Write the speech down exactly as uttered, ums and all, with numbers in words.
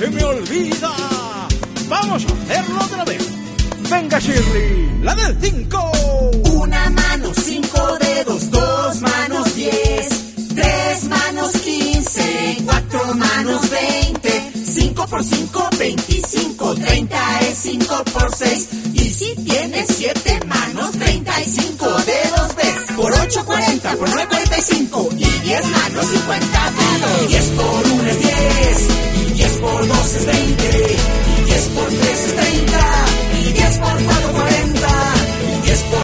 se me olvida. Vamos a hacerlo otra vez. Venga, Shirley, la del cinco. Una mano, cinco dedos, dos manos, diez. Tres manos, quince. Cuatro manos, veinte. Cinco por cinco, veinticinco. Treinta es cinco por seis. Y si tienes siete manos, treinta y cinco dedos ves. Por ocho, cuarenta. Por nueve, cuarenta y cinco. Y diez manos, cincuenta dedos. Diez por uno es diez. Y diez por dos es veinte. Y diez por tres es treinta. Y diez por cuatro